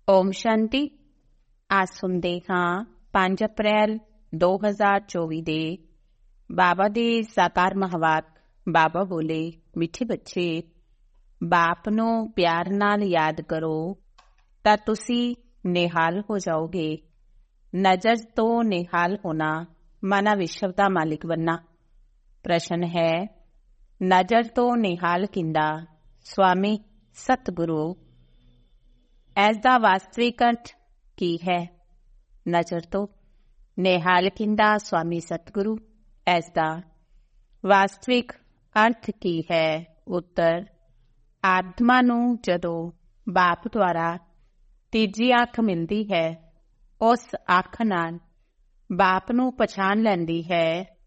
ਓਮ ਸ਼ਾਂਤੀ। ਅੱਜ ਸੁਣਦੇ ਹਾਂ 5 ਅਪ੍ਰੈਲ 2024 ਦੇ ਬਾਬਾ ਦੇ ਸਾਕਾਰ ਮਹਾਵਾਕ। ਬਾਬਾ ਬੋਲੇ, ਮਿੱਠੇ ਬੱਚੇ, ਬਾਪ ਨੂੰ ਪਿਆਰ ਨਾਲ ਯਾਦ ਕਰੋ ਤਾਂ ਤੁਸੀਂ ਨਿਹਾਲ ਹੋ ਜਾਓਗੇ। ਨਜ਼ਰ ਤੋਂ ਨਿਹਾਲ ਹੋਣਾ ਮਾਨਾ ਵਿਸ਼ਵ ਦਾ ਮਾਲਿਕ ਬਣਨਾ। ਪ੍ਰਸ਼ਨ ਹੈ, ਨਜ਼ਰ ਤੋਂ ਨਿਹਾਲ ਕਿੰਦਾ? ਸਵਾਮੀ ਸਤਿਗੁਰੂ, ਇਸ ਦਾ ਵਾਸਤਵਿਕ ਅਰਥ ਕੀ ਹੈ? ਨਜ਼ਰ ਤੋਂ ਨਿਹਾਲ ਕਿੰਦਾ ਸਵਾਮੀ ਸਤਿਗੁਰੂ, ਇਸ ਦਾ ਵਾਸਤਵਿਕ ਅਰਥ ਕੀ ਹੈ? ਉੱਤਰ, ਆਤਮਾ ਨੂੰ ਜਦੋਂ ਬਾਪ ਦੁਆਰਾ ਤੀਜੀ ਅੱਖ ਮਿਲਦੀ ਹੈ, ਉਸ ਅੱਖ ਨਾਲ ਬਾਪ ਨੂੰ ਪਛਾਣ ਲੈਂਦੀ ਹੈ,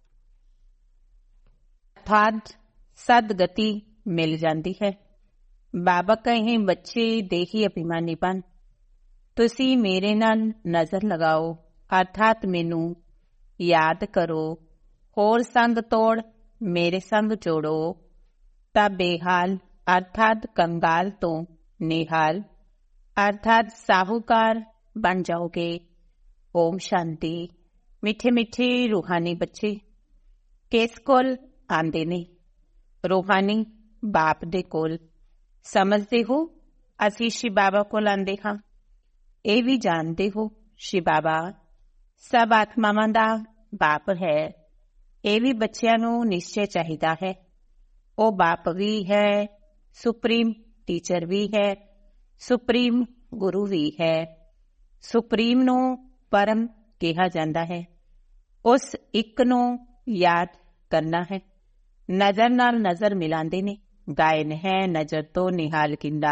ਅਰਥਾਤ ਸਦਗਤੀ ਮਿਲ ਜਾਂਦੀ ਹੈ। ਬਾਬਾ ਕਹੇ, ਬੱਚੇ ਦੇਹੀ ਅਭਿਮਾਨੀ ਬਣ, ਤੁਸੀਂ ਮੇਰੇ ਨਾਲ ਨਜ਼ਰ ਲਗਾਓ, ਅਰਥਾਤ ਮੈਨੂੰ ਯਾਦ ਕਰੋ। ਹੋਰ ਸੰਗ ਤੋੜ ਮੇਰੇ ਸੰਗ ਜੋੜੋ ਤਾਂ ਬੇਹਾਲ ਅਰਥਾਤ ਕੰਗਾਲ ਤੋਂ ਨਿਹਾਲ ਅਰਥਾਤ ਸਾਹੂਕਾਰ ਬਣ ਜਾਓਗੇ। ਓਮ ਸ਼ਾਂਤੀ। ਮਿੱਠੇ ਮਿੱਠੇ ਰੂਹਾਨੀ ਬੱਚੇ ਕਿਸ ਕੋਲ ਆਉਂਦੇ ਨੇ? ਰੂਹਾਨੀ ਬਾਪ ਦੇ ਕੋਲ। ਸਮਝਦੇ ਹੋ ਅਸੀਂ ਸ਼ਿਵ ਬਾਬਾ ਕੋਲ ਆਉਂਦੇ ਹਾਂ। ਇਹ ਵੀ ਜਾਣਦੇ ਹੋ ਸ਼ਿਵ ਬਾਬਾ ਸਭ ਆਤਮਾਵਾਂ ਦਾ ਬਾਪ ਹੈ। ਇਹ ਵੀ ਬੱਚਿਆਂ ਨੂੰ ਨਿਸ਼ਚੈ ਚਾਹੀਦਾ ਹੈ। ਉਹ ਬਾਪ ਵੀ ਹੈ, ਸੁਪਰੀਮ ਟੀਚਰ ਵੀ ਹੈ, ਸੁਪਰੀਮ ਗੁਰੂ ਵੀ ਹੈ। ਸੁਪਰੀਮ ਨੂੰ ਪਰਮ ਕਿਹਾ ਜਾਂਦਾ ਹੈ। ਉਸ ਇੱਕ ਨੂੰ ਯਾਦ ਕਰਨਾ ਹੈ। ਨਜ਼ਰ ਨਾਲ ਨਜ਼ਰ ਮਿਲਾਉਂਦੇ ਨੇ। ਗਾਇਨ ਹੈ, ਨਜ਼ਰ ਤੋਂ ਨਿਹਾਲ ਕਿੰਦਾ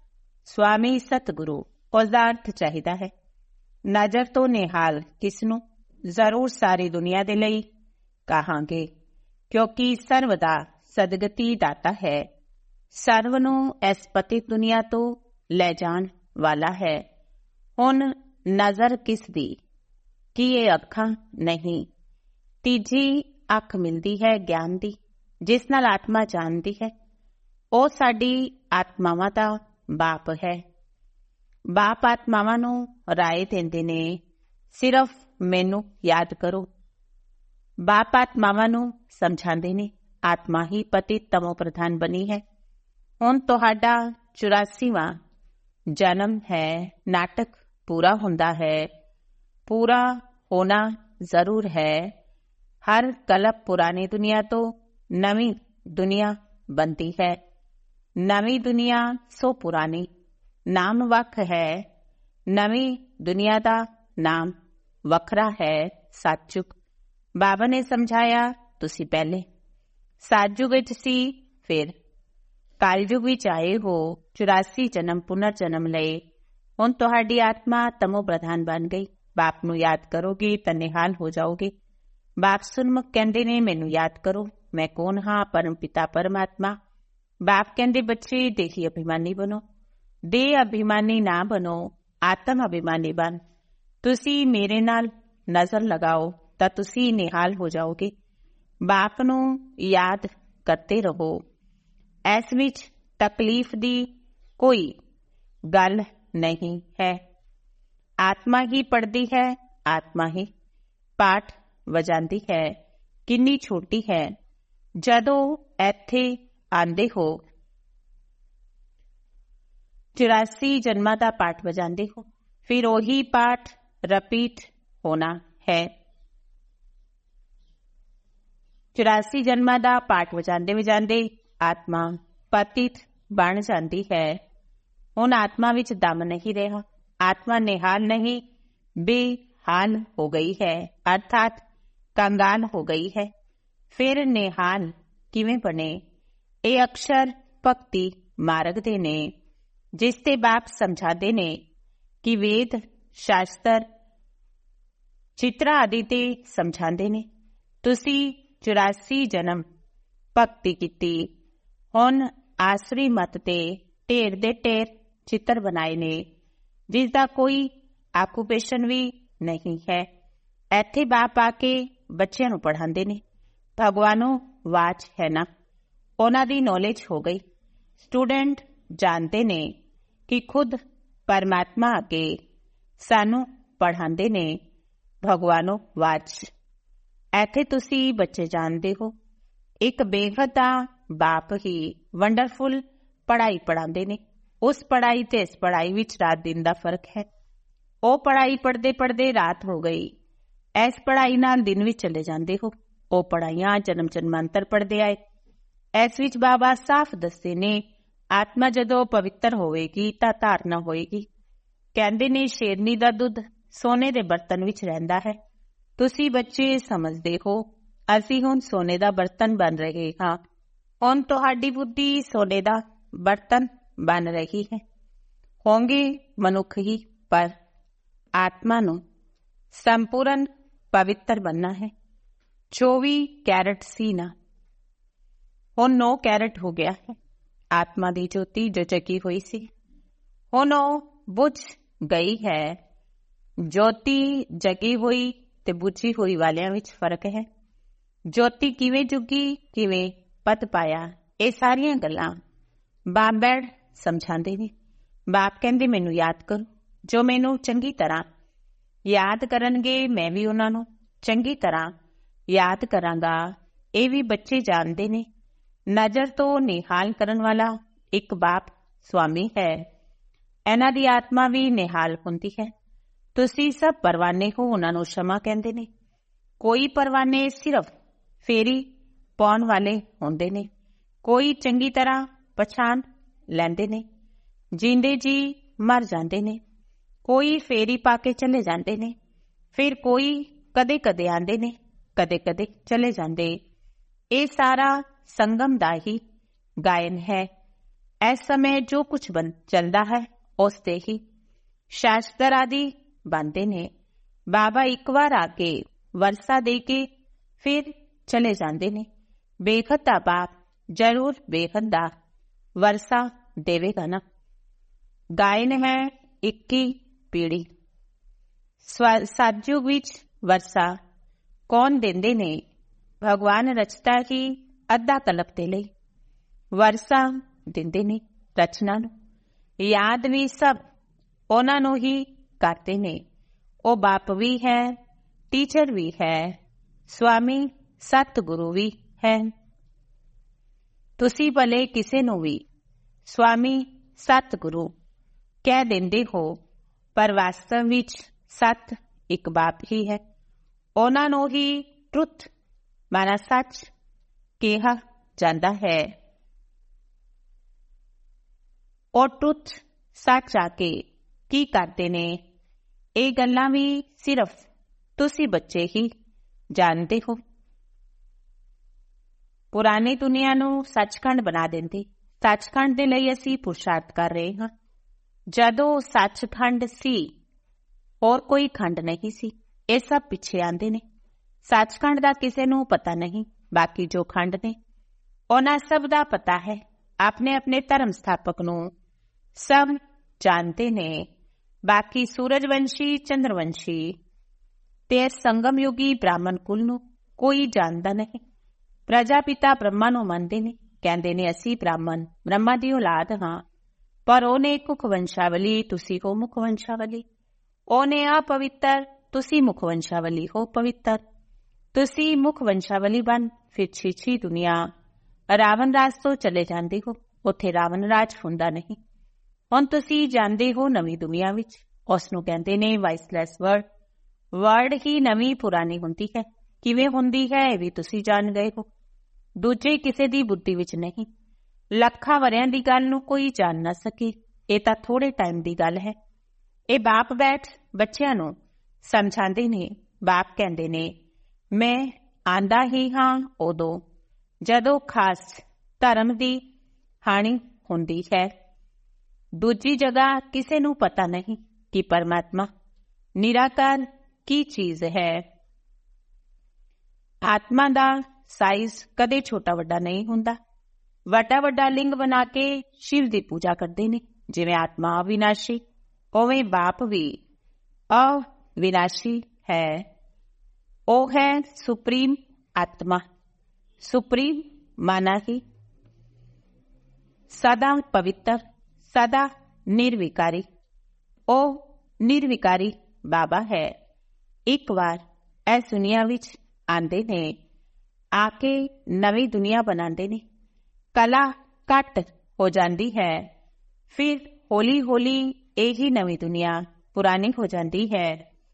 ਸਵਾਮੀ ਸਤਿਗੁਰੂ। ਉਸਦਾ ਅਰਥ ਚਾਹੀਦਾ ਹੈ। ਨਜ਼ਰ ਤੋਂ ਨਿਹਾਲ ਕਿਸ ਨੂੰ? ਜ਼ਰੂਰ ਸਾਰੀ ਦੁਨੀਆ ਦੇ ਲਈ ਕਹਾਂਗੇ, ਕਿਉਂਕਿ ਸਰਵ ਦਾ ਸਦਗਤੀ ਦਾਤਾ ਹੈ। ਸਰਵ ਨੂੰ ਇਸ ਪਤਿਤ ਦੁਨੀਆ ਤੋਂ ਲੈ ਜਾਣ ਵਾਲਾ ਹੈ। ਹੁਣ ਨਜ਼ਰ ਕਿਸ ਦੀ? ਕੀ ਇਹ ਅੱਖਾਂ? ਨਹੀਂ। ਤੀਜੀ ਅੱਖ ਮਿਲਦੀ ਹੈ ਗਿਆਨ ਦੀ, ਜਿਸ ਨਾਲ ਆਤਮਾ ਜਾਣਦੀ ਹੈ। ਉਹ ਸਾਡੀ ਆਤਮਾਵਾਂ ਦਾ ਬਾਪ ਹੈ। ਬਾਪ ਆਤਮਾਵਾਂ ਨੂੰ ਰਾਏ ਦਿੰਦੇ ਨੇ, ਸਿਰਫ ਮੈਨੂੰ ਯਾਦ ਕਰੋ। ਬਾਪ ਆਤਮਾਵਾਂ ਨੂੰ ਸਮਝਾਉਂਦੇ ਨੇ, ਆਤਮਾ ਹੀ ਪਤਿਤ ਤਮੋ ਪ੍ਰਧਾਨ ਬਣੀ ਹੈ। ਹੁਣ ਤੁਹਾਡਾ 84ਵਾਂ ਜਨਮ ਹੈ। ਨਾਟਕ ਪੂਰਾ ਹੁੰਦਾ ਹੈ। ਪੂਰਾ ਹੋਣਾ ਜ਼ਰੂਰ ਹੈ। ਹਰ ਕਲਪ ਪੁਰਾਣੀ ਦੁਨੀਆ ਤੋਂ ਨਵੀਂ ਦੁਨੀਆ ਬਣਦੀ ਹੈ। ਨਵੀਂ ਦੁਨੀਆ ਸੋ ਪੁਰਾਣੀ, ਨਾਮ ਵੱਖ ਹੈ। ਨਵੀਂ ਦੁਨੀਆ ਦਾ ਨਾਮ ਵੱਖਰਾ ਹੈ, ਸਤਿਯੁਗ। ਬਾਬਾ ਨੇ ਸਮਝਾਇਆ, ਤੁਸੀਂ ਪਹਿਲੇ ਸਤਿਯੁਗ ਵਿੱਚ ਸੀ, ਫਿਰ ਕਲਯੁਗ ਵਿੱਚ ਆਏ ਹੋ। 84 ਜਨਮ ਪੁਨਰ ਜਨਮ ਲਏ। ਹੁਣ ਤੁਹਾਡੀ ਆਤਮਾ ਤਮੋ ਪ੍ਰਧਾਨ ਬਣ ਗਈ। ਬਾਪ ਨੂੰ ਯਾਦ ਕਰੋਗੇ ਤਾਂ ਨਿਹਾਲ ਹੋ ਜਾਓਗੇ। ਬਾਪ ਸੁਨਮੁਖ ਕਹਿੰਦੇ ਨੇ, ਮੈਨੂੰ ਯਾਦ ਕਰੋ, ਮੈਂ ਕੌਣ ਹਾਂ? ਪਰਮ ਪਿਤਾ ਪਰਮਾਤਮਾ। ਬਾਪ ਕਹਿੰਦੇ, ਬੱਚੇ ਦੇਹੀ ਅਭਿਮਾਨੀ ਬਣੋ। ਦੇਹ ਅਭਿਮਾਨੀ ਨਾ ਬਣੋ, ਆਤਮ ਅਭਿਮਾਨੀ ਬਣ। ਤੁਸੀਂ ਮੇਰੇ ਨਾਲ ਨਜ਼ਰ ਲਗਾਓ ਤਾਂ ਤੁਸੀਂ ਨਿਹਾਲ ਹੋ ਜਾਓਗੇ। ਬਾਪ ਨੂੰ ਯਾਦ ਕਰਦੇ ਰਹੋ। ਇਸ ਵਿੱਚ ਤਕਲੀਫ ਦੀ ਕੋਈ ਗੱਲ ਨਹੀਂ ਹੈ। ਆਤਮਾ ਹੀ ਪੜ੍ਹਦੀ ਹੈ, ਆਤਮਾ ਹੀ ਪਾਠ ਵਜਾਂਦੀ ਹੈ। ਕਿੰਨੀ ਛੋਟੀ ਹੈ। ਜਦੋਂ ਇੱਥੇ ਆਂਦੇ ਹੋ 84 ਜਨਮਾਂ ਦਾ ਪਾਠ ਵਜਾਂਦੇ ਹੋ, ਫਿਰ ਉਹੀ ਪਾਠ ਰਿਪੀਟ ਹੋਣਾ ਹੈ। 84 ਜਨਮਾਂ ਦਾ ਪਾਠ ਵਜਾਂਦੇ ਵਜਾਂਦੇ ਆਤਮਾ ਪਤਿਤ ਬਣ ਜਾਂਦੀ ਹੈ। ਹੁਣ ਆਤਮਾ ਵਿੱਚ ਦਮ ਨਹੀਂ ਰਿਹਾ। ਆਤਮਾ ਨਿਹਾਲ ਨਹੀਂ, ਬੇਹਾਲ ਹੋ ਗਈ ਹੈ, ਅਰਥਾਤ ਕੰਗਾਲ ਹੋ ਗਈ ਹੈ। ਫਿਰ ਨਿਹਾਲ ਕਿਵੇਂ ਬਣੇ? ਇਹ ਅਕਸ਼ਰ ਭਗਤੀ ਮਾਰਗ ਦੇ ਨੇ, ਜਿਸ ਤੇ ਬਾਪ ਸਮਝਾਦੇ ਨੇ ਕਿ ਵੇਦ ਸ਼ਾਸਤਰ ਚਿੱਤਰਾ ਆਦਿ ਤੇ ਸਮਝਾਉਂਦੇ ਨੇ। ਤੁਸੀਂ 84 ਜਨਮ ਭਗਤੀ ਕੀਤੀ। ਹੁਣ ਆਸਰੀ ਮਤ ਤੇ ਢੇਰ ਦੇ ਢੇਰ ਚਿੱਤਰ ਬਣਾਏ ਨੇ, ਜਿਸ ਦਾ ਕੋਈ ਆਕੂਪੇਸ਼ਨ ਵੀ ਨਹੀਂ ਹੈ। ਇੱਥੇ ਬਾਪ ਆ ਕੇ ਬੱਚਿਆਂ ਨੂੰ ਪੜ੍ਹਾਉਂਦੇ ਨੇ। ਭਗਵਾਨੋ ਵਾਚ ਹੈ ਨਾ, ਉਹਨਾਂ ਦੀ ਨੌਲੇਜ ਹੋ ਗਈ। ਸਟੂਡੈਂਟ ਜਾਣਦੇ ਨੇ ਕਿ ਖੁਦ ਪਰਮਾਤਮਾ ਅੱਗੇ ਸਾਨੂੰ ਪੜ੍ਹਾਉਂਦੇ ਨੇ ਭਗਵਾਨੋ ਵਾਚ। ਇੱਥੇ ਤੁਸੀਂ ਬੱਚੇ ਜਾਣਦੇ ਹੋ, ਇੱਕ ਬੇਹੱਦ ਦਾ ਬਾਪ ਹੀ ਵੰਡਰਫੁਲ ਪੜ੍ਹਾਈ ਪੜ੍ਹਾਉਂਦੇ ਨੇ। ਉਸ ਪੜ੍ਹਾਈ ਤੇ ਇਸ ਪੜ੍ਹਾਈ ਵਿੱਚ ਰਾਤ ਦਿਨ ਦਾ ਫਰਕ ਹੈ। ਉਹ ਪੜ੍ਹਾਈ ਪੜ੍ਹਦੇ ਪੜ੍ਹਦੇ ਰਾਤ ਹੋ ਗਈ, ਇਸ ਪੜ੍ਹਾਈ ਨਾਲ ਦਿਨ ਵਿੱਚ ਚਲੇ ਜਾਂਦੇ ਹੋ। ਉਹ ਪੜ੍ਹਾਈਆਂ ਜਨਮ ਜਨਮਾਂਤਰ ਪੜ੍ਹਦੇ ਆਏ। ਇਸ ਵਿੱਚ ਬਾਬਾ ਸਾਫ਼ ਦੱਸਦੇ ਨੇ, ਆਤਮਾ ਜਦੋਂ ਪਵਿੱਤਰ ਹੋਵੇਗੀ ਤਾਂ ਧਾਰਨਾ ਹੋਏਗੀ। ਕਹਿੰਦੇ ਨੇ ਸ਼ੇਰਨੀ ਦਾ ਦੁੱਧ ਸੋਨੇ ਦੇ ਬਰਤਨ ਵਿੱਚ ਰਹਿੰਦਾ ਹੈ। ਤੁਸੀਂ ਬੱਚੇ ਸਮਝਦੇ ਹੋ ਅਸੀਂ ਹੁਣ ਸੋਨੇ ਦਾ ਬਰਤਨ ਬਣ ਰਹੇ ਹਾਂ। ਹੁਣ ਤੁਹਾਡੀ ਬੁੱਧੀ ਸੋਨੇ ਦਾ ਬਰਤਨ ਬਣ ਰਹੀ ਹੈ। ਹੋਂਗੇ ਮਨੁੱਖ ਹੀ, ਪਰ ਆਤਮਾ ਨੂੰ ਸੰਪੂਰਨ ਪਵਿੱਤਰ ਬਣਨਾ ਹੈ। 24 ਕੈਰਟ ਸੀ ਨਾ, ਹੁਣ 9 ਕੈਰਟ ਹੋ ਗਿਆ ਹੈ। ਆਤਮਾ ਦੀ ਜੋਤੀ ਜੋ ਜਗੀ ਹੋਈ ਸੀ, ਹੁਣ ਉਹ ਬੁਝ ਗਈ ਹੈ। ਜੋਤੀ ਜਗੀ ਹੋਈ ਤੇ ਬੁਝੀ ਹੋਈ ਵਾਲਿਆਂ ਵਿੱਚ ਫਰਕ ਹੈ। ਜੋਤੀ ਕਿਵੇਂ ਜੁਗੀ, ਕਿਵੇਂ ਪਤ ਪਾਇਆ, ਇਹ ਸਾਰੀਆਂ ਗੱਲਾਂ ਬਾਪ ਬੈਠ ਸਮਝਾਉਂਦੇ ਨੇ। ਬਾਪ ਕਹਿੰਦੇ ਮੈਨੂੰ ਯਾਦ ਕਰੋ। ਜੋ ਮੈਨੂੰ ਚੰਗੀ ਤਰ੍ਹਾਂ ਯਾਦ ਕਰਨਗੇ ਮੈਂ ਵੀ ਉਹਨਾਂ ਨੂੰ ਚੰਗੀ ਤਰ੍ਹਾਂ ਯਾਦ ਕਰਾਂਗਾ। ਇਹ ਵੀ ਬੱਚੇ ਜਾਣਦੇ ਨੇ, ਨਜ਼ਰ ਤੋਂ ਨਿਹਾਲ ਕਰਨ ਵਾਲਾ ਇੱਕ ਬਾਪ ਸਵਾਮੀ ਹੈ। ਇਹਨਾਂ ਦੀ ਆਤਮਾ ਵੀ ਨਿਹਾਲ ਹੁੰਦੀ ਹੈ। ਤੁਸੀਂ ਸਭ ਪਰਵਾਨੇ ਹੋ, ਉਹਨਾਂ ਨੂੰ ਸ਼ਮਾ ਕਹਿੰਦੇ ਨੇ। ਕੋਈ ਪਰਵਾਨੇ ਸਿਰਫ ਫੇਰੀ ਪਾਉਣ ਵਾਲੇ ਹੁੰਦੇ ਨੇ, ਕੋਈ ਚੰਗੀ ਤਰ੍ਹਾਂ ਪਛਾਣ ਲੈਂਦੇ ਨੇ। ਜਿੰਦੇ ਜੀ ਮਰ ਜਾਂਦੇ ਨੇ, ਕੋਈ ਫੇਰੀ ਪਾ ਕੇ ਚਲੇ ਜਾਂਦੇ ਨੇ, ਫਿਰ ਕੋਈ ਕਦੇ ਕਦੇ ਆਉਂਦੇ ਨੇ, ਕਦੇ ਕਦੇ ਚਲੇ ਜਾਂਦੇ। ਇਹ ਸਾਰਾ ਸੰਗਮ ਦਾ ਹੀ ਗਾਇਨ ਹੈ। ਇਸ ਸਮੇਂ ਜੋ ਕੁਝ ਚੱਲਦਾ ਹੈ ਉਸ ਤੇ ਹੀ ਸ਼ਾਸਤਰ ਆਦਿ ਬਣਦੇ ਨੇ। ਬਾਬਾ ਇੱਕ ਵਾਰ ਆ ਕੇ ਵਰਸਾ ਦੇ ਕੇ ਫਿਰ ਚਲੇ ਜਾਂਦੇ ਨੇ। ਬੇਖਤ ਦਾ ਬਾਪ ਜ਼ਰੂਰ ਬੇਖਤ ਦਾ ਵਰਸਾ ਦੇਵੇਗਾ ਨਾ। ਗਾਇਨ ਹੈ 21 ਪੀੜੀ। ਸਤਯੁਗ ਵਿੱਚ ਵਰਸਾ ਕੌਣ ਦਿੰਦੇ ਨੇ? ਭਗਵਾਨ ਰਚਤਾ ਹੀ ਅੱਧਾ ਕਲਪ ਦੇ ਲਈ ਵਰਸਾ ਦਿੰਦੇ ਨੇ। ਰਚਨਾ ਨੂੰ ਯਾਦ ਵੀ ਸਭ ਉਹਨਾਂ ਨੂੰ ਹੀ ਕਰਦੇ ਨੇ। ਉਹ ਬਾਪ ਵੀ ਹੈ, ਟੀਚਰ ਵੀ ਹੈ, ਸਵਾਮੀ ਸਤਿਗੁਰੂ ਵੀ ਹੈ। ਤੁਸੀਂ ਭਲੇ ਕਿਸੇ ਨੂੰ ਵੀ ਸਵਾਮੀ ਸਤਿਗੁਰੂ ਕਹਿ ਦਿੰਦੇ ਹੋ, ਪਰ ਵਾਸਤਵ ਵਿੱਚ ਸਤ ਇੱਕ ਬਾਪ ਹੀ ਹੈ। ਉਹਨਾਂ ਨੂੰ ਹੀ ਟਰੁੱਥ ਮਾਨਾ ਸੱਚ ਕਿਹਾ ਜਾਂਦਾ ਹੈ। ਉਹ ਟਰੁੱਥ ਸੱਚ ਆ ਕੇ ਕੀ ਕਰਦੇ ਨੇ, ਇਹ ਗੱਲਾਂ ਵੀ ਸਿਰਫ ਤੁਸੀਂ ਬੱਚੇ ਹੀ ਜਾਣਦੇ ਹੋ। ਪੁਰਾਣੀ ਦੁਨੀਆ ਨੂੰ ਸੱਚਖੰਡ ਬਣਾ ਦਿੰਦੇ। ਸੱਚਖੰਡ ਦੇ ਲਈ ਅਸੀਂ ਪੁਰਸ਼ਾਰਥ ਕਰ ਰਹੇ ਹਾਂ। ਜਦੋਂ ਸੱਚਖੰਡ ਸੀ ਹੋਰ ਕੋਈ ਖੰਡ ਨਹੀਂ ਸੀ। ਇਹ ਸਭ ਪਿੱਛੇ ਆਉਂਦੇ ਨੇ। ਸੱਚਖੰਡ ਦਾ ਕਿਸੇ ਨੂੰ ਪਤਾ ਨਹੀਂ, ਬਾਕੀ ਜੋ ਖੰਡ ਨੇ ਉਹਨਾਂ ਸਭ ਦਾ ਪਤਾ ਹੈ। ਆਪਣੇ ਆਪਣੇ ਧਰਮ ਸਥਾਪਕ ਨੂੰ ਸਭ ਜਾਣਦੇ ਨੇ। ਬਾਕੀ ਸੂਰਜਵੰਸ਼ੀ, ਚੰਦਰਵੰਸ਼ੀ ਤੇ ਸੰਗਮ ਯੁਗੀ ਬ੍ਰਾਹਮਣ ਕੁਲ ਨੂੰ ਕੋਈ ਜਾਣਦਾ ਨਹੀਂ। ਪ੍ਰਜਾਪਿਤਾ ਬ੍ਰਹਮਾ ਨੂੰ ਮੰਨਦੇ ਨੇ, ਕਹਿੰਦੇ ਨੇ ਅਸੀਂ ਬ੍ਰਾਹਮਣ ਬ੍ਰਹਮਾ ਦੀ ਔਲਾਦ ਹਾਂ। ਪਰ ਉਹਨੇ ਕੁਖ ਵੰਸ਼ਾਵਲੀ, ਤੁਸੀਂ ਹੋ ਮੁਖ ਵੰਸ਼ਾਵਲੀ। ਉਹਨੇ ਅਪਵਿੱਤਰ, ਤੁਸੀਂ ਮੁਖ ਵੰਸ਼ਾਵਲੀ ਹੋ ਪਵਿੱਤਰ। ਤੁਸੀਂ ਮੁਖ ਵੰਸ਼ਾਵਲੀ ਬਣ ਫਿਰ ਛੀ ਦੁਨੀਆ ਰਾਵਣ ਰਾਜ ਤੋਂ ਚਲੇ ਜਾਂਦੇ ਹੋ। ਉੱਥੇ ਰਾਵਣ ਰਾਜ ਹੁੰਦਾ ਨਹੀਂ। ਹੁਣ ਤੁਸੀਂ ਜਾਂਦੇ ਹੋ ਨਵੀਂ ਦੁਨੀਆ ਵਿੱਚ। ਉਸ ਨੂੰ ਕਹਿੰਦੇ ਨੇ ਵਾਇਸਲੈਸ ਵਰਲਡ। ਵਰਲਡ ਹੀ ਨਵੀਂ ਪੁਰਾਣੀ ਹੁੰਦੀ ਹੈ। ਕਿਵੇਂ ਹੁੰਦੀ ਹੈ ਇਹ ਵੀ ਤੁਸੀਂ ਜਾਣ ਗਏ ਹੋ। ਦੂਜੇ ਕਿਸੇ ਦੀ ਬੁੱਧੀ ਵਿੱਚ ਨਹੀਂ। ਲੱਖਾਂ ਵਰਿਆਂ ਦੀ ਗੱਲ ਨੂੰ ਕੋਈ ਜਾਣ ਨਾ ਸਕੇ। ਇਹ ਤਾਂ ਥੋੜੇ ਟਾਈਮ ਦੀ ਗੱਲ ਹੈ। ਇਹ ਬਾਪ ਬੈਠ ਬੱਚਿਆਂ ਨੂੰ ਸਮਝਾਉਂਦੇ ਨੇ। ਬਾਪ ਕਹਿੰਦੇ ਨੇ ਮੈਂ ਆਂਦਾ ਹੀ ਹਾਂ ਉਦੋਂ ਜਦੋਂ ਖਾਸ ਧਰਮ ਦੀ ਹਾਨੀ ਹੁੰਦੀ ਹੈ। ਦੂਜੀ ਜਗ੍ਹਾ ਕਿਸੇ ਨੂੰ ਪਤਾ ਨਹੀਂ ਕਿ ਪਰਮਾਤਮਾ ਨਿਰਾਕਾਰ ਕੀ ਚੀਜ਼ ਹੈ। ਆਤਮਾ ਦਾ ਸਾਈਜ਼ ਕਦੇ ਛੋਟਾ ਵੱਡਾ ਨਹੀਂ ਹੁੰਦਾ। ਵੱਡਾ ਵੱਡਾ ਲਿੰਗ ਬਣਾ ਕੇ ਸ਼ਿਵ ਦੀ ਪੂਜਾ ਕਰਦੇ ਨੇ। ਜਿਵੇਂ ਆਤਮਾ ਅਵਿਨਾਸ਼ੀ, ਉਵੇਂ ਬਾਪ ਵੀ ਅਵਿਨਾਸ਼ੀ ਹੈ। ਉਹ ਹੈ ਸੁਪਰੀਮ ਆਤਮਾ। ਸੁਪਰੀਮ ਮਾਨਾ ਹੀ ਸਦਾ ਪਵਿੱਤਰ, ਸਦਾ ਨਿਰਵਿਕਾਰੀ। ਉਹ ਨਿਰਵਿਕਾਰੀ ਬਾਬਾ ਹੈ। ਇੱਕ ਵਾਰ ਇਸ ਦੁਨੀਆ ਵਿੱਚ ਆਉਂਦੇ ਨੇ, ਆ ਕੇ ਨਵੀਂ ਦੁਨੀਆ ਬਣਾਉਂਦੇ ਨੇ। ਕਲਾ ਘੱਟ ਹੋ ਜਾਂਦੀ ਹੈ, ਫਿਰ ਹੌਲੀ ਹੌਲੀ ਇਹੀ ਨਵੀਂ ਦੁਨੀਆ ਪੁਰਾਣੀ ਹੋ ਜਾਂਦੀ ਹੈ।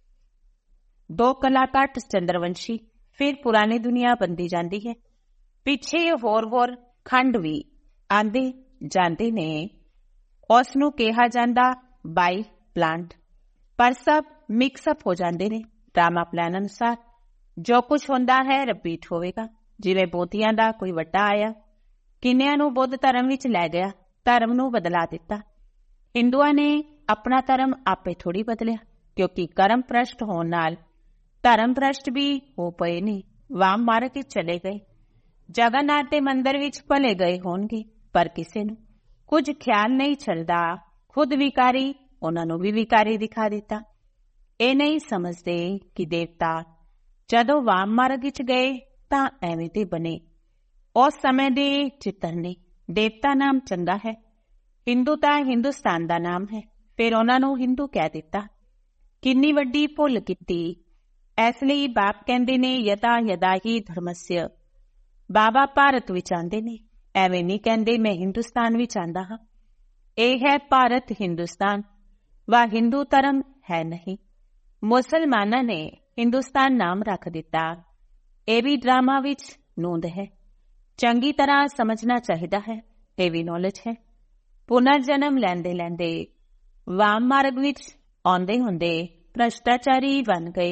2 ਕਲਾ ਘੱਟ ਚੰਦਰਵੰਸ਼ੀ, ਫਿਰ ਪੁਰਾਣੀ ਦੁਨੀਆ ਬਣਦੀ ਜਾਂਦੀ ਹੈ। ਪਿੱਛੇ ਹੋਰ ਖੰਡ ਵੀ ਆਉਂਦੇ ਜਾਂਦੇ ਨੇ। ਉਸ ਨੂੰ ਕਿਹਾ ਜਾਂਦਾ ਬਾਈ ਪਲਾਂਟ। ਪਰ ਸਭ ਮਿਕਸਅਪ ਹੋ ਜਾਂਦੇ ਨੇ ਡਰਾਮਾ ਪਲਾਨ ਅਨੁਸਾਰ। ਜੋ ਕੁਝ ਹੁੰਦਾ ਹੈ ਰਿਪੀਟ ਹੋਵੇਗਾ। ਜਿਵੇਂ ਬੋਧੀਆਂ ਦਾ ਕੋਈ ਵੱਡਾ ਆਇਆ, ਕਿੰਨਿਆਂ ਨੂੰ ਬੁੱਧ ਧਰਮ ਵਿੱਚ ਲੈ ਗਿਆ, ਧਰਮ ਨੂੰ ਬਦਲਾ ਦਿੱਤਾ। ਹਿੰਦੂਆਂ ਨੇ ਆਪਣਾ ਧਰਮ ਆਪੇ ਥੋੜ੍ਹੀ ਬਦਲਿਆ, ਕਿਉਂਕਿ ਕਰਮ ਭ੍ਰਸ਼ਟ ਹੋਣ ਨਾਲ ਧਰਮ ਭ੍ਰਸ਼ਟ ਵੀ ਹੋ ਪਏ ਨੇ। ਵਾਮ ਮਾਰਗ ਵਿੱਚ ਚਲੇ ਗਏ। ਜਗਨਨਾਥ ਦੇ ਮੰਦਿਰ ਵਿੱਚ ਭਲੇ ਗਏ ਹੋਣਗੇ, ਪਰ ਕਿਸੇ ਨੂੰ ਕੁਝ ਖਿਆਲ ਨਹੀਂ ਚੱਲਦਾ। ਖੁਦ ਵਿਕਾਰੀ ਉਹਨਾਂ ਨੂੰ ਵੀ ਵਿਕਾਰੀ ਦਿਖਾ ਦਿੱਤਾ। ਇਹ ਨਹੀਂ ਸਮਝਦੇ ਕਿ ਦੇਵਤਾ ਜਦੋਂ ਵਾਮ ਮਾਰਗ ਵਿੱਚ ਗਏ ਤਾਂ ਐਵੇਂ ਦੇ ਬਣੇ। ਉਸ ਸਮੇਂ ਦੇ ਚਿੱਤਰ ਨੇ। ਦੇਵਤਾ ਨਾਮ ਚੰਗਾ ਹੈ, ਹਿੰਦੂ ਤਾਂ ਹਿੰਦੁਸਤਾਨ ਦਾ ਨਾਮ ਹੈ, ਫਿਰ ਉਹਨਾਂ ਨੂੰ ਹਿੰਦੂ ਕਹਿ ਦਿੱਤਾ। ਕਿੰਨੀ ਵੱਡੀ ਭੁੱਲ ਕੀਤੀ। ਇਸ ਲਈ ਬਾਪ ਕਹਿੰਦੇ ਨੇ ਯਦਾ ਯਦਾ ਹੀ ਧਰਮਸਯ। ਬਾਬਾ ਭਾਰਤ ਵਿੱਚ ਆਉਂਦੇ ਨੇ, ਐਵੇਂ ਨਹੀਂ ਕਹਿੰਦੇ ਮੈਂ ਹਿੰਦੁਸਤਾਨ ਵਿੱਚ ਆਉਂਦਾ ਹਾਂ। ਇਹ ਹੈ ਭਾਰਤ ਹਿੰਦੁਸਤਾਨ, ਵਾ ਹਿੰਦੂ ਧਰਮ ਹੈ ਨਹੀਂ। ਮੁਸਲਮਾਨਾਂ ਨੇ ਹਿੰਦੁਸਤਾਨ ਨਾਮ ਰੱਖ ਦਿੱਤਾ। ਇਹ ਵੀ ਡਰਾਮਾ ਵਿੱਚ ਨੂੰਦ ਹੈ। ਚੰਗੀ ਤਰ੍ਹਾਂ ਸਮਝਣਾ ਚਾਹੀਦਾ ਹੈ। ਇਹ ਵੀ ਨੌਲੇਜ ਹੈ। ਪੁਨਰ ਜਨਮ ਲੈਂਦੇ ਲੈਂਦੇ ਵਾਮ ਮਾਰਗ ਵਿੱਚ ਆਉਂਦੇ ਹੁੰਦੇ ਭ੍ਰਸ਼ਟਾਚਾਰੀ ਬਣ ਗਏ।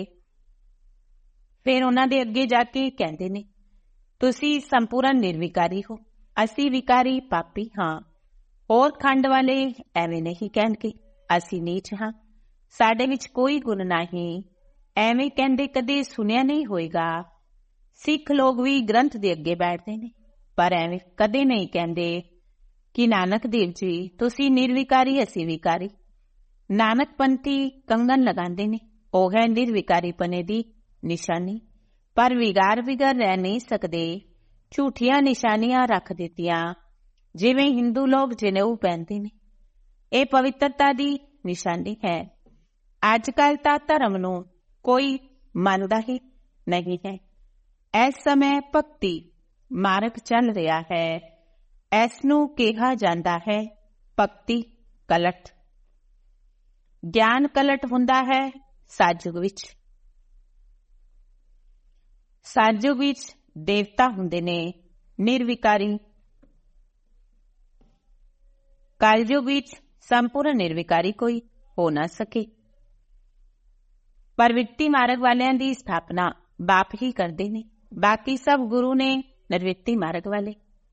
ਫਿਰ ਉਹਨਾਂ ਦੇ ਅੱਗੇ ਜਾ ਕੇ ਕਹਿੰਦੇ ਨੇ ਤੁਸੀਂ ਸੰਪੂਰਨ ਨਿਰਵਿਕਾਰੀ ਹੋ, ਅਸੀਂ ਵਿਕਾਰੀ ਪਾਪੀ ਹਾਂ। ਹੋਰ ਖੰਡ ਵਾਲੇ ਐਵੇਂ ਨਹੀਂ ਕਹਿਣਗੇ ਅਸੀਂ ਨੀਚ ਹਾਂ, ਸਾਡੇ ਵਿੱਚ ਕੋਈ ਗੁਣ ਨਹੀਂ। ਐਵੇਂ ਕਹਿੰਦੇ ਕਦੇ ਸੁਣਿਆ ਨਹੀਂ ਹੋਏਗਾ। ਸਿੱਖ ਲੋਕ ਵੀ ਗ੍ਰੰਥ ਦੇ ਅੱਗੇ ਬੈਠਦੇ ਨੇ, ਪਰ ਐਵੇਂ ਕਦੇ ਨਹੀਂ ਕਹਿੰਦੇ ਕਿ ਨਾਨਕ ਦੇਵ ਜੀ ਤੁਸੀਂ ਨਿਰਵਿਕਾਰੀ, ਅਸੀਂ ਵਿਕਾਰੀ। ਨਾਨਕ ਪੰਥੀ ਕੰਗਨ ਲਗਾਉਂਦੇ ਨੇ, ਉਹ ਹੈ ਨਿਰਵਿਕਾਰੀ ਪਨੇ ਦੀ ਨਿਸ਼ਾਨੀ। ਪਰ ਵਿਗਾਰ ਬਿਗਰ ਰਹਿ ਨਹੀਂ ਸਕਦੇ। ਝੂਠੀਆਂ ਨਿਸ਼ਾਨੀਆਂ ਰੱਖ ਦਿੱਤੀਆਂ, ਜਿਵੇਂ ਹਿੰਦੂ ਲੋਕ ਜਨੇਊ ਪਹਿਨਦੇ ਨੇ। ਇਹ ਪਵਿੱਤਰਤਾ ਦੀ ਨਿਸ਼ਾਨੀ ਹੈ। ਅੱਜ ਕੱਲ੍ਹ ਤਾਂ ਧਰਮ ਨੂੰ ਕੋਈ ਮੰਨਦਾ ਹੀ ਨਹੀਂ ਹੈ। ਇਸ ਸਮੇਂ ਭਗਤੀ ਮਾਰਗ ਚੱਲ ਰਿਹਾ ਹੈ। ਇਸ ਨੂੰ ਕਿਹਾ ਜਾਂਦਾ ਹੈ ਭਗਤੀ ਕਲਟ। ਗਿਆਨ ਕਲਟ ਹੁੰਦਾ ਹੈ ਸਤਿਯੁਗ ਵਿੱਚ। ਸਤਿਯੁਗ ਵਿੱਚ ਦੇਵਤਾ ਹੁੰਦੇ ਨੇ ਨਿਰਵਿਕਾਰੀ। ਕਲਯੁਗ ਵਿੱਚ ਸੰਪੂਰਨ ਨਿਰਵਿਕਾਰੀ ਕੋਈ ਹੋ ਨਾ ਸਕੇ। ਪ੍ਰਵਿਰਤੀ ਮਾਰਗ ਵਾਲਿਆਂ ਦੀ ਸਥਾਪਨਾ ਬਾਪ ਹੀ ਕਰਦੇ ਨੇ, ਬਾਕੀ ਸਭ ਗੁਰੂ ਨੇ ਨਿਰਵਿਰਤੀ ਮਾਰਗ ਵਾਲੇ।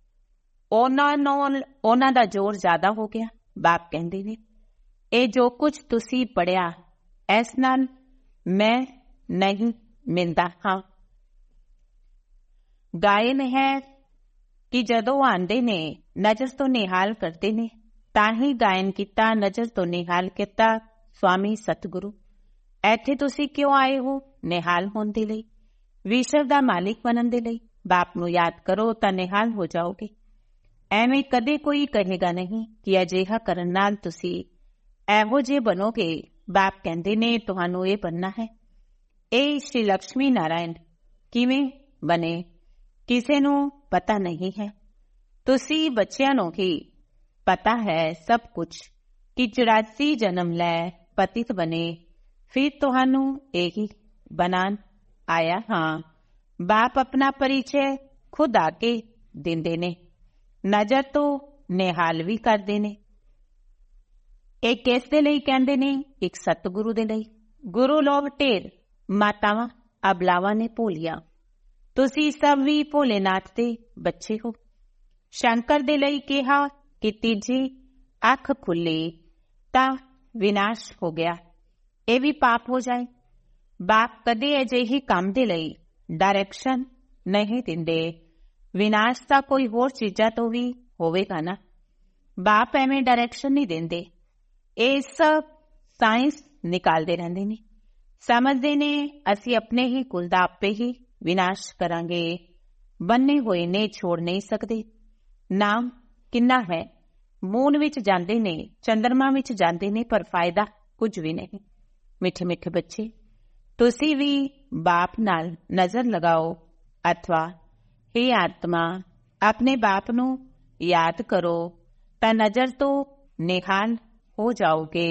ਉਹਨਾਂ ਦਾ ਜ਼ੋਰ ਜ਼ਿਆਦਾ ਹੋ ਗਿਆ। ਬਾਪ ਕਹਿੰਦੇ ਨੇ ਇਹ ਜੋ ਕੁਝ ਤੁਸੀਂ ਪੜ੍ਹਿਆ ਇਸ ਨਾਲ ਮੈਂ ਨਹੀਂ ਮਿਲਦਾ ਹਾਂ। ਗਾਇਨ ਹੈ ਕਿ ਜਦੋਂ ਆਉਂਦੇ ਨੇ ਨਜ਼ਰ ਤੋਂ ਨਿਹਾਲ ਕਰਦੇ ਨੇ, ਤਾਂ ਹੀ ਗਾਇਨ ਕੀਤਾ ਨਜ਼ਰ ਤੋਂ ਨਿਹਾਲ ਕੀਤਾ ਸਵਾਮੀ ਸਤਿਗੁਰੂ। ਇੱਥੇ ਤੁਸੀਂ ਕਿਉਂ ਆਏ ਹੋ? ਨਿਹਾਲ ਹੋਣ ਦੇ ਲਈ, ਵਿਸ਼ਵ ਦਾ ਮਾਲਿਕ ਬਣਨ ਦੇ ਲਈ। ਬਾਪ ਨੂੰ ਯਾਦ ਕਰੋ ਤਾਂ ਨਿਹਾਲ ਹੋ ਜਾਓਗੇ। ਐਵੇਂ ਕਦੇ ਕੋਈ ਕਹੇਗਾ ਨਹੀਂ ਕਿ ਅਜਿਹਾ ਕਰਨ ਨਾਲ ਤੁਸੀਂ ਇਹੋ ਜਿਹੇ ਬਣੋਗੇ। ਬਾਪ ਕਹਿੰਦੇ ਨੇ ਤੁਹਾਨੂੰ ਇਹ ਬਣਨਾ ਹੈ। ਇਹ ਸ਼੍ਰੀ ਲਕਸ਼ਮੀ ਨਾਰਾਇਣ ਕਿਵੇਂ ਬਣੇ ਕਿਸੇ ਨੂੰ ਪਤਾ ਨਹੀਂ ਹੈ। ਤੁਸੀਂ ਬੱਚਿਆਂ ਨੂੰ ਹੀ ਪਤਾ ਹੈ ਸਭ ਕੁਝ ਕਿ 84 ਜਨਮ ਲੈ ਪਤਿਤ ਬਣੇ, ਫਿਰ ਤੁਹਾਨੂੰ ਇਹੀ ਬਣਾਉਣ ਆਇਆ ਹਾਂ। ਬਾਪ ਆਪਣਾ ਪਰਿਚੈ ਖੁਦ ਆ ਕੇ ਦਿੰਦੇ ਨੇ, ਨਜ਼ਰ ਤੋਂ ਨਿਹਾਲ ਵੀ ਕਰਦੇ ਨੇ। ਇਹ ਕਿਸ ਦੇ ਲਈ ਕਹਿੰਦੇ ਨੇ? ਇੱਕ ਸਤਿਗੁਰੂ ਦੇ ਲਈ। ਗੁਰੂ ਲੋਭ ਢੇਰ ਮਾਤਾਵਾਂ ਅਬਲਾਵਾਂ ਨੇ ਭੋਲੀਆਂ। ਤੁਸੀਂ ਸਭ ਵੀ ਭੋਲੇਨਾਥ ਦੇ ਬੱਚੇ ਹੋ। ਸ਼ੰਕਰ ਦੇ ਲਈ ਕਿਹਾ ਕਿ ਤੀਜੀ ਅੱਖ ਖੁੱਲੀ ਤਾਂ ਵਿਨਾਸ਼ ਹੋ ਗਿਆ, ਇਹ ਵੀ ਪਾਪ ਹੋ ਜਾਏ। ਬਾਪ ਕਦੇ ਅਜਿਹੇ ਕੰਮ ਦੇ ਲਈ ਡਾਇਰੈਕਸ਼ਨ ਨਹੀਂ ਦਿੰਦੇ। ਵਿਨਾਸ਼ ਤਾਂ ਕੋਈ ਹੋਰ ਚੀਜ਼ਾਂ ਤੋਂ ਵੀ ਹੋਵੇਗਾ ਨਾ। ਬਾਪ ਐਵੇਂ ਡਾਇਰੈਕਸ਼ਨ ਨਹੀਂ ਦਿੰਦੇ। ਇਹ ਸਭ ਸਾਇੰਸ ਨਿਕਾਲਦੇ ਰਹਿੰਦੇ ਨੇ। ਸਮਝਦੇ ਨੇ ਅਸੀਂ ਆਪਣੇ ਹੀ ਕੁਲ ਦਾ ਆਪੇ ਹੀ ਵਿਨਾਸ਼ ਕਰਾਂਗੇ। ਬੰਨੇ ਹੋਏ ਨੇ, ਛੋੜ ਨਹੀਂ ਸਕਦੇ। ਨਾਮ ਕਿੰਨਾ ਹੈ। ਮੂਨ ਵਿੱਚ ਜਾਂਦੇ ਨੇ, ਚੰਦਰਮਾ ਵਿੱਚ ਜਾਂਦੇ ਨੇ, ਪਰ ਫਾਇਦਾ ਕੁਝ ਵੀ ਨਹੀਂ। ਮਿੱਠੇ ਮਿੱਠੇ ਬੱਚੇ, ਤੁਸੀਂ ਵੀ ਬਾਪ ਨਾਲ ਨਜ਼ਰ ਲਗਾਓ ਅਥਵਾ ਹੇ ਆਤਮਾ ਆਪਣੇ ਬਾਪ ਨੂੰ ਯਾਦ ਕਰੋ ਤਾਂ ਨਜ਼ਰ ਤੋਂ ਨਿਹਾਲ ਹੋ ਜਾਓਗੇ।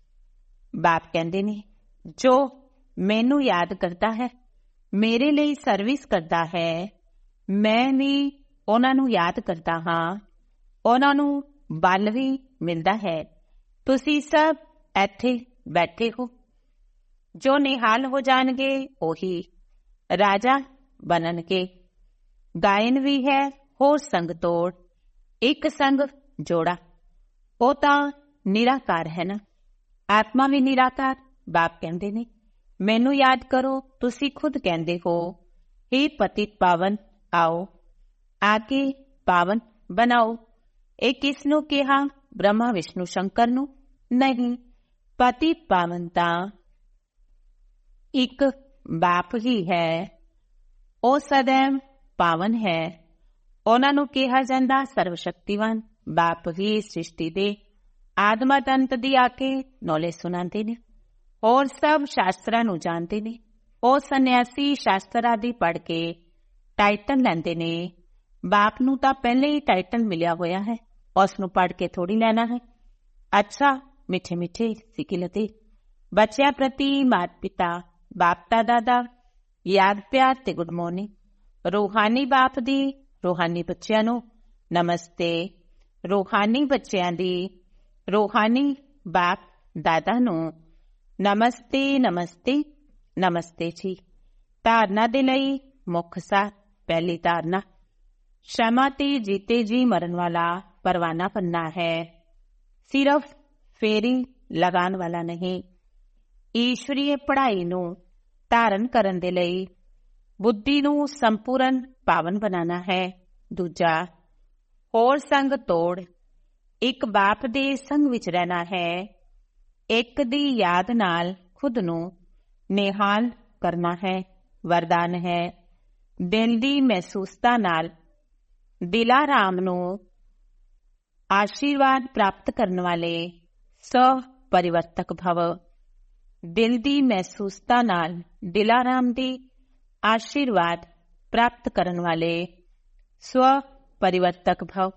ਬਾਪ ਕਹਿੰਦੇ ਨੇ ਜੋ ਮੈਨੂੰ ਯਾਦ ਕਰਦਾ ਹੈ, ਮੇਰੇ ਲਈ ਸਰਵਿਸ ਕਰਦਾ ਹੈ, ਮੈਂ ਵੀ ਉਹਨਾਂ ਨੂੰ ਯਾਦ ਕਰਦਾ ਹਾਂ, ਉਹਨਾਂ ਨੂੰ ਬਲ ਵੀ ਮਿਲਦਾ ਹੈ। ਤੁਸੀਂ ਸਭ ਇੱਥੇ ਬੈਠੇ ਹੋ। ਜੋ ਨਿਹਾਲ ਹੋ ਜਾਣਗੇ ਉਹੀ ਰਾਜਾ ਬਣਨਗੇ। ਗਾਇਨ ਵੀ ਹੈ ਹੋਰ ਸੰਗ ਤੋੜ, ਇੱਕ ਸੰਗ ਜੋੜਾ। ਉਹ ਤਾਂ ਨਿਰਾਕਾਰ ਹੈ ਨਾ, ਆਤਮਾ ਵੀ ਨਿਰਾਕਾਰ। ਬਾਪ ਕਹਿੰਦੇ ਨੇ ਮੈਨੂੰ ਯਾਦ ਕਰੋ। ਤੁਸੀਂ ਖੁਦ ਕਹਿੰਦੇ ਹੋ ਹੇ ਪਤਿਤ ਪਾਵਨ ਆਓ, ਆ ਕੇ ਪਾਵਨ ਬਣਾਓ। ਇਹ ਕਿਸ ਨੂੰ ਕਿਹਾ? ਬ੍ਰਹਮਾ ਵਿਸ਼ਨੂੰ ਸ਼ੰਕਰ ਨੂੰ? ਨਹੀਂ, ਪਤਿਤ ਪਾਵਨ ਤਾਂ ਇੱਕ ਬਾਪ ਹੀ ਹੈ। ਉਹ ਸदैव ਪਾਵਨ ਹੈ। ਉਹਨਾਂ ਨੂੰ ਕਿਹਾ ਜਾਂਦਾ ਸਰਵ ਸ਼ਕਤੀਵਾਨ। ਬਾਪ ਹੀ ਸ੍ਰਿਸ਼ਟੀ ਦੇ ਆਦਮਤ ਅੰਤ ਦੀ ਆ ਕੇ ਨੌਲੇਜ ਸੁਣਾਉਂਦੇ ਨੇ, ਹੋਰ ਸਭ ਸ਼ਾਸਤਰਾਂ ਨੂੰ ਜਾਣਦੇ ਨੇ। ਉਹ ਸੰਨਿਆਸੀ ਸ਼ਾਸਤਰ ਆਦਿ ਪੜ੍ਹ ਕੇ ਟਾਈਟਲ ਲੈਂਦੇ ਨੇ। ਬਾਪ ਨੂੰ ਤਾਂ ਪਹਿਲੇ ਹੀ ਟਾਈਟਲ ਮਿਲਿਆ ਹੋਇਆ ਹੈ, ਉਸ ਨੂੰ ਪੜ੍ਹ ਕੇ ਥੋੜ੍ਹੀ ਲੈਣਾ ਹੈ। ਅੱਛਾ ਮਿੱਠੇ ਮਿੱਠੇ ਸਿੱਖਿਲਤੇ ਬੱਚਿਆਂ ਪ੍ਰਤੀ ਮਾਤਾ ਪਿਤਾ, ਬਾਪ ਦਾਦਾ ਯਾਦ ਪਿਆਰ ਤੇ ਗੁੱਡ ਮਾਰਨਿੰਗ। ਰੂਹਾਨੀ ਬਾਪ ਦੀ ਰੂਹਾਨੀ ਬੱਚਿਆਂ ਨੂੰ ਨਮਸਤੇ। ਰੂਹਾਨੀ ਬੱਚਿਆਂ ਦੀ ਰੂਹਾਨੀ ਬਾਪ ਦਾਦਾ ਨੂੰ ਨਮਸਤੇ ਨਮਸਤੇ ਨਮਸਤੇ ਜੀ। ਧਾਰਨਾ ਦੇ ਲਈ ਮੁੱਖ ਸਾਰ। ਪਹਿਲੀ ਧਾਰਨਾ, ਸ਼ਮਾ ਤੇ ਜੀਤੇ ਜੀ ਮਰਨ ਵਾਲਾ ਪਰਵਾਨਾ ਪੰਨਾ ਹੈ, ਸਿਰਫ ਫੇਰੀ ਲਗਾਉਣ ਵਾਲਾ ਨਹੀਂ। ਈਸ਼ਵਰੀਏ ਪੜ੍ਹਾਈ ਨੂੰ ਧਾਰਨ ਕਰਨ ਦੇ ਲਈ ਬੁੱਧੀ ਨੂੰ ਸੰਪੂਰਨ ਪਾਵਨ ਬਣਾਉਣਾ ਹੈ। ਦੂਜਾ, ਹੋਰ ਸੰਗ ਤੋੜ, ਇੱਕ ਬਾਪ ਦੇ ਸੰਗ ਵਿੱਚ ਰਹਿਣਾ ਹੈ। ਇੱਕ ਦੀ ਯਾਦ ਨਾਲ ਖੁਦ ਨੂੰ ਨਿਹਾਲ ਕਰਨਾ ਹੈ। ਵਰਦਾਨ ਹੈ ਦਿਲ ਦੀ ਮਹਿਸੂਸਤਾ ਨਾਲ ਦਿਲਾਰਾਮ ਨੂੰ ਆਸ਼ੀਰਵਾਦ ਪ੍ਰਾਪਤ ਕਰਨ ਵਾਲੇ ਸਵ ਪਰਿਵਰਤਕ ਭਵ। ਦਿਲ ਦੀ ਮਹਿਸੂਸਤਾ ਨਾਲ ਦਿਲਾਰਾਮ ਦੀ ਆਸ਼ੀਰਵਾਦ ਪ੍ਰਾਪਤ ਕਰਨ ਵਾਲੇ ਸਵ ਪਰਿਵਰਤਕ ਭਵ।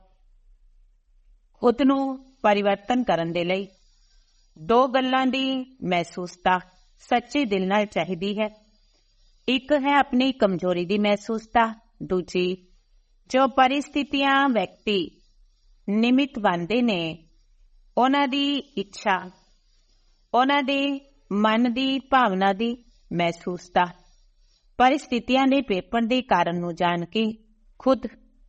ਖੁਦ ਨੂੰ ਪਰਿਵਰਤਨ ਕਰਨ ਦੇ ਲਈ ਦੋ ਗੱਲਾਂ ਦੀ ਮਹਿਸੂਸਤਾ ਸੱਚੇ ਦਿਲ ਨਾਲ ਚਾਹੀਦੀ ਹੈ। ਇੱਕ ਹੈ ਆਪਣੀ ਕਮਜ਼ੋਰੀ ਦੀ ਮਹਿਸੂਸਤਾ, ਦੂਜੀ ਜੋ ਪਰਿਸਥਿਤੀਆਂ ਵਿਅਕਤੀ ਨਿਮਿਤ ਬਣਦੇ ਨੇ ਉਹਨਾਂ ਦੀ ਇੱਛਾ, ਉਹਨਾਂ ਦੇ ਮਨ ਦੀ ਭਾਵਨਾ ਦੀ ਮਹਿਸੂਸਤਾ। ਪਰਿਸਥਿਤੀਆਂ ਦੇ ਪੇਪਰ ਦੇ ਕਾਰਨ ਨੂੰ ਜਾਣ ਕੇ ਖੁਦ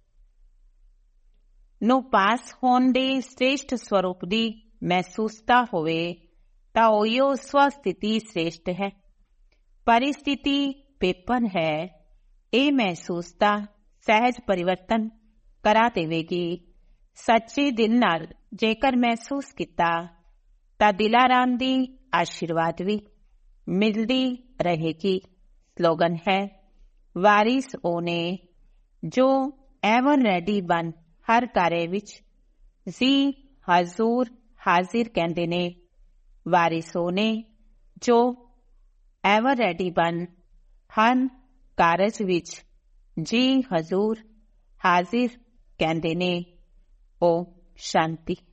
ਨੂੰ ਪਾਸ ਹੋਣ ਦੇ ਸ੍ਰੇਸ਼ਟ ਸਰੂਪ ਦੀ ਮਹਿਸੂਸਤਾ ਹੋਵੇ ਤਾਂ ਉਹੀਓ ਸਵਸਥਿਤੀ ਸ੍ਰੇਸ਼ਟ ਹੈ। ਪਰਿਸਥਿਤੀ ਪੇਪਰ ਹੈ। ਇਹ ਮਹਿਸੂਸਤਾ ਸਹਿਜ ਪਰਿਵਰਤਨ ਕਰਾ ਦੇਵੇਗੀ। ਸੱਚੇ ਦਿਲ ਨਾਲ ਜੇਕਰ ਮਹਿਸੂਸ ਕੀਤਾ ਤਾਂ ਦਿਲਾਰਾਮ ਦੀ ਆਸ਼ੀਰਵਾਦ ਵੀ ਮਿਲਦੀ ਰਹੇਗੀ। ਸਲੋਗਨ ਹੈ ਵਾਰਿਸ ਉਹ ਨੇ ਜੋ ਐਵਰ ਰੈਡੀ ਬਣ ਹਰ ਕਾਰੇ ਵਿੱਚ ਜੀ ਹਜ਼ੂਰ ਹਾਜ਼ਿਰ ਕਹਿੰਦੇ ਨੇ। ਵਾਰਿਸ ਉਹ ਨੇ ਜੋ ਐਵਰ ਰੈਡੀ ਬਣ ਹਰ ਕਾਰਜ ਵਿੱਚ ਜੀ ਹਜ਼ੂਰ ਹਾਜ਼ਿਰ ਕਹਿੰਦੇ ਨੇ। ਓ ਸ਼ਾਂਤੀ।